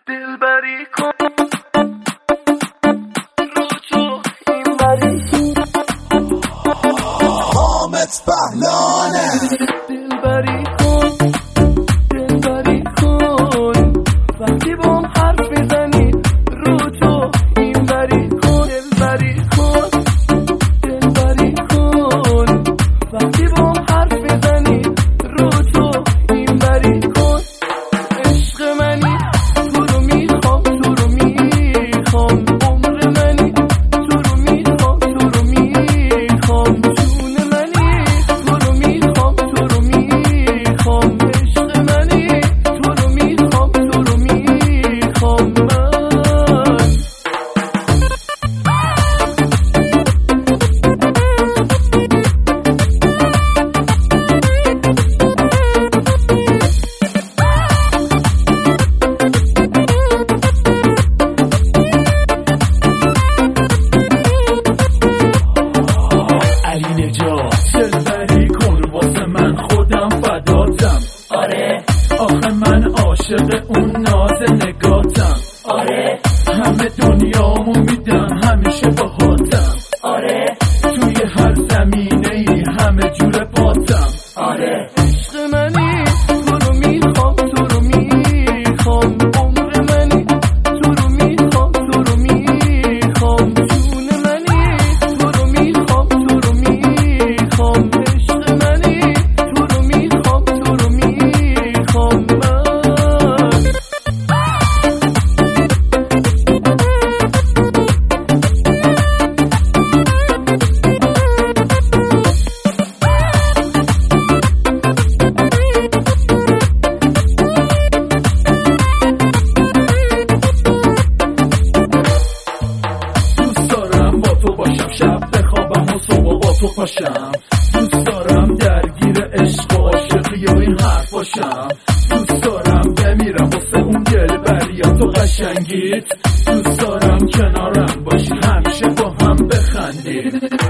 دلبری کن رو تو این بری حامد پهلانه دلبری کن وقتی با هم حرف میزنی رو تو این بری کن دلبری کن وقتی با هم حرف میزنی رو تو این بری کن عشق منی تو رو میخوام عمر منی تو رو میخوام جون منی تو رو میخوام عشق منی تو رو میخوام من علی نجات دلبری کن واسه من خودم فداتم آره آخه من عاشق اون ناز نگاتم آره همه دنیامو میدم همیشه باهاتم آره توی هر زمینه ای همه جور پاتم آره عشق منی تو رو میخوام عمر منی تو رو میخوام جون منی تو رو میخوام عشق منی تو رو میخوام من شب بخوابم و صبح با تو پاشم دوست دارم درگیر عشق و عاشقی و این حرف باشم دوست دارم بمیرم واسه اون دلبریات و قشنگیت دوست دارم کنارم باشی همیشه با هم بخندید